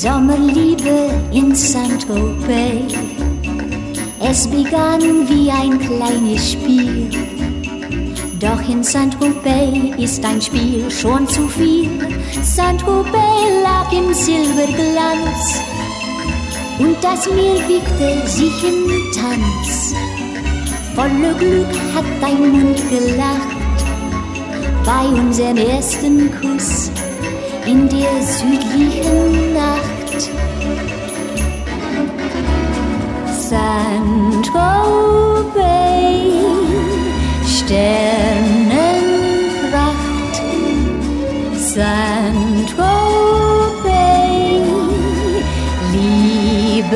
Sommerliebe in Saint-Tropez. Es begann wie ein kleines Spiel. Doch in Saint-Tropez ist ein Spiel schon zu viel. Saint-Tropez lag im Silberglanz und das Meer wiegte sich im Tanz. Voller Glück hat dein Mund gelacht bei unserem ersten Kuss in der südlichen Nacht.